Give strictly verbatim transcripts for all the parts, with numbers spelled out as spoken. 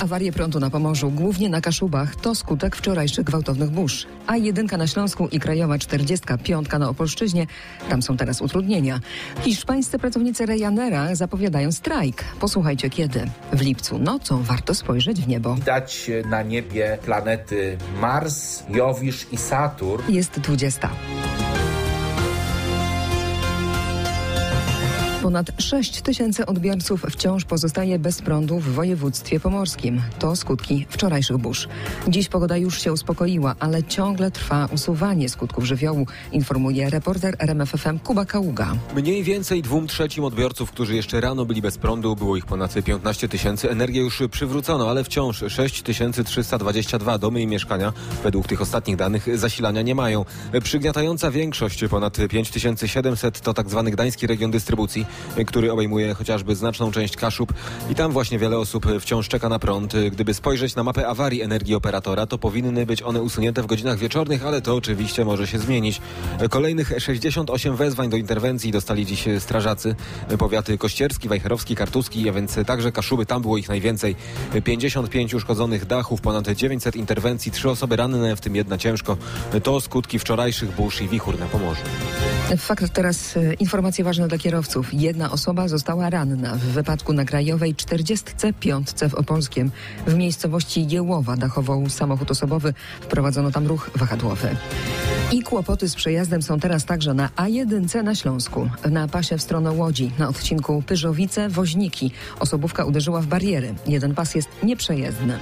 Awarie prądu na Pomorzu, głównie na Kaszubach, to skutek wczorajszych gwałtownych burz. A jeden na Śląsku i Krajowa czterdziestka pięć na Opolszczyźnie, tam są teraz utrudnienia. Hiszpańscy pracownicy Ryanaira zapowiadają strajk. Posłuchajcie kiedy. W lipcu nocą warto spojrzeć w niebo. Widać na niebie planety Mars, Jowisz i Saturn. Jest dwudziesta. Ponad sześć tysięcy odbiorców wciąż pozostaje bez prądu w województwie pomorskim. To skutki wczorajszych burz. Dziś pogoda już się uspokoiła, ale ciągle trwa usuwanie skutków żywiołu, informuje reporter R M F F M Kuba Kaługa. Mniej więcej dwóm trzecim odbiorców, którzy jeszcze rano byli bez prądu, było ich ponad piętnaście tysięcy. Energię już przywrócono, ale wciąż sześć tysięcy trzysta dwadzieścia dwa domy i mieszkania, według tych ostatnich danych, zasilania nie mają. Przygniatająca większość, ponad pięć tysięcy siedemset, to tak zwany gdański region dystrybucji, który obejmuje chociażby znaczną część Kaszub i tam właśnie wiele osób wciąż czeka na prąd. Gdyby spojrzeć na mapę awarii energii operatora, to powinny być one usunięte w godzinach wieczornych, ale to oczywiście może się zmienić. Kolejnych sześćdziesiąt osiem wezwań do interwencji dostali dziś strażacy. Powiaty kościerski, wejherowski, kartuski, a więc także Kaszuby, tam było ich najwięcej. pięćdziesiąt pięć uszkodzonych dachów, ponad dziewięćset interwencji, trzy osoby ranne, w tym jedna ciężko. To skutki wczorajszych burz i wichur na Pomorzu. Fakt teraz, informacje ważne dla kierowców. Jedna osoba została ranna w wypadku na Krajowej czterdziestce pięć w Opolskiem. W miejscowości Jełowa dachował samochód osobowy. Wprowadzono tam ruch wahadłowy. I kłopoty z przejazdem są teraz także na A jeden na Śląsku. Na pasie w stronę Łodzi, na odcinku Pyrzowice-Woźniki. Osobówka uderzyła w bariery. Jeden pas jest nieprzejezdny.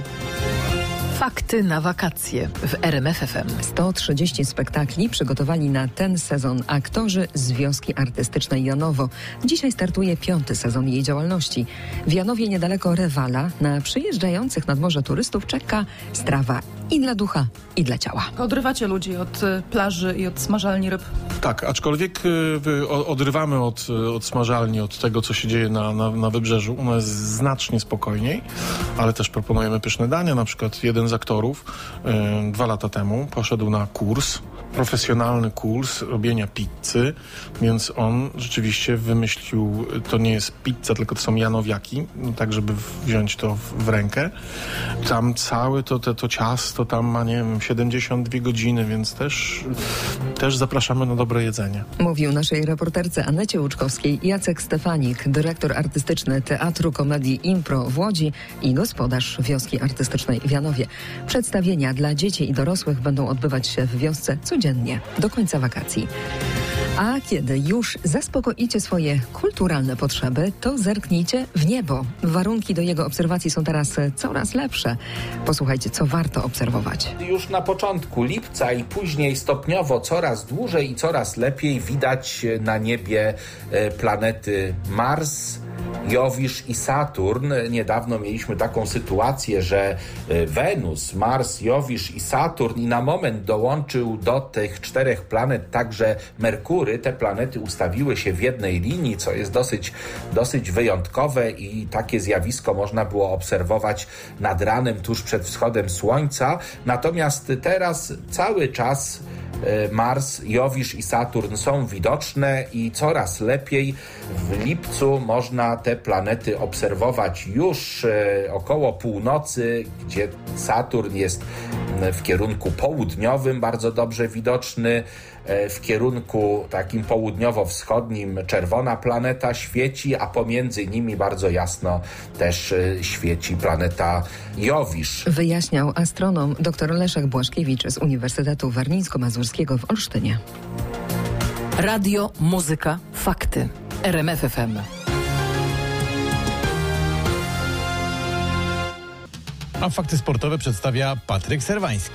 Fakty na wakacje w R M F F M. sto trzydzieści spektakli przygotowali na ten sezon aktorzy z wioski artystycznej Janowo. Dzisiaj startuje piąty sezon jej działalności. W Janowie niedaleko Rewala na przyjeżdżających nad morze turystów czeka strawa i dla ducha, i dla ciała. Odrywacie ludzi od y, plaży i od smażalni ryb. Tak, aczkolwiek y, odrywamy od, od smażalni, od tego, co się dzieje na, na, na wybrzeżu. Ono jest znacznie spokojniej, ale też proponujemy pyszne dania. Na przykład jeden z aktorów y, dwa lata temu poszedł na kurs, profesjonalny kurs robienia pizzy, więc on rzeczywiście wymyślił, to nie jest pizza, tylko to są janowiaki, tak żeby wziąć to w, w rękę. Tam całe to, to, to ciasto tam ma, nie wiem, siedemdziesiąt dwie godziny, więc też, też zapraszamy na dobre jedzenie. Mówił naszej reporterce Anecie Łuczkowskiej Jacek Stefanik, dyrektor artystyczny Teatru Komedii Impro w Łodzi i gospodarz wioski artystycznej w Janowie. Przedstawienia dla dzieci i dorosłych będą odbywać się w wiosce codziennie do końca wakacji. A kiedy już zaspokoicie swoje kulturalne potrzeby, to zerknijcie w niebo. Warunki do jego obserwacji są teraz coraz lepsze. Posłuchajcie, co warto obserwować. Już na początku lipca i później stopniowo coraz dłużej i coraz lepiej widać na niebie planety Mars, Jowisz i Saturn. Niedawno mieliśmy taką sytuację, że Wenus, Mars, Jowisz i Saturn i na moment dołączył do tych czterech planet także Merkury. Te planety ustawiły się w jednej linii, co jest dosyć, dosyć wyjątkowe i takie zjawisko można było obserwować nad ranem tuż przed wschodem Słońca. Natomiast teraz cały czas Mars, Jowisz i Saturn są widoczne i coraz lepiej. W lipcu można te planety obserwować już około północy, gdzie Saturn jest w kierunku południowym bardzo dobrze widoczny. W kierunku takim południowo-wschodnim czerwona planeta świeci, a pomiędzy nimi bardzo jasno też świeci planeta Jowisz. Wyjaśniał astronom dr Leszek Błaszkiewicz z Uniwersytetu Warmińsko-Mazurskiego w Olsztynie. Radio, muzyka, fakty. R M F F M. A fakty sportowe przedstawia Patryk Serwański.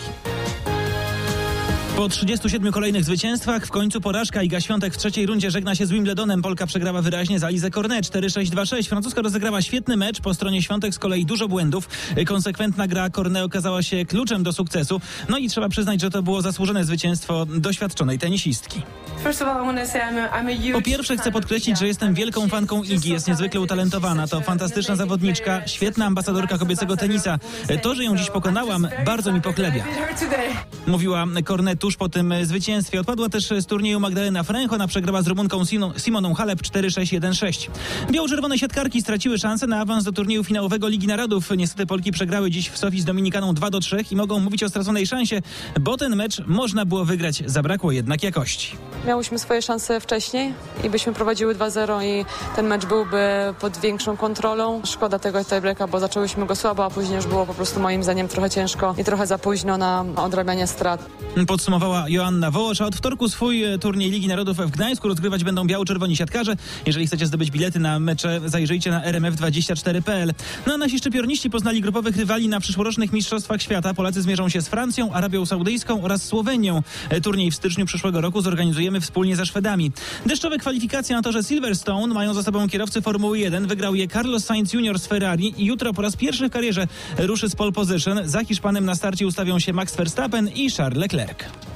Po trzydziestu siedmiu kolejnych zwycięstwach w końcu porażka. Iga Świątek w trzeciej rundzie żegna się z Wimbledonem. Polka przegrała wyraźnie z Alizę Cornet cztery sześć dwa sześć. Francuska rozegrała świetny mecz. Po stronie Świątek z kolei dużo błędów. Konsekwentna gra Cornet okazała się kluczem do sukcesu. No i trzeba przyznać, że to było zasłużone zwycięstwo doświadczonej tenisistki. Po pierwsze chcę podkreślić, że jestem wielką fanką Iggy, jest niezwykle utalentowana, to fantastyczna zawodniczka, świetna ambasadorka kobiecego tenisa. To, że ją dziś pokonałam, bardzo mi pochlebia. Mówiła Cornet tuż po tym zwycięstwie. Odpadła też z turnieju Magdalena Fręch, ona przegrała z Rumunką Simoną Halep cztery sześć jeden sześć. Biało-czerwone siatkarki straciły szansę na awans do turnieju finałowego Ligi Narodów. Niestety Polki przegrały dziś w Sofii z Dominikaną dwa do trzech i mogą mówić o straconej szansie, bo ten mecz można było wygrać, zabrakło jednak jakości. Miałyśmy swoje szanse wcześniej i byśmy prowadziły dwa zero i ten mecz byłby pod większą kontrolą. Szkoda tego tiebreaka, bo zaczęłyśmy go słabo, a później już było po prostu moim zdaniem trochę ciężko i trochę za późno na odrabianie strat. Podsumowała Joanna Wołosz, a od wtorku swój turniej Ligi Narodów w Gdańsku rozgrywać będą biało-czerwoni siatkarze. Jeżeli chcecie zdobyć bilety na mecze, zajrzyjcie na r m f dwadzieścia cztery kropka p l. No a nasi szczypiorniści poznali grupowych rywali na przyszłorocznych Mistrzostwach Świata. Polacy zmierzą się z Francją, Arabią Saudyjską oraz Słowenią. Turniej w styczniu przyszłego roku zorganizujemy wspólnie ze Szwedami. Deszczowe kwalifikacje na torze Silverstone mają za sobą kierowcy Formuły jeden. Wygrał je Carlos Sainz junior z Ferrari i jutro po raz pierwszy w karierze ruszy z pole position. Za Hiszpanem na starcie ustawią się Max Verstappen i Charles Leclerc.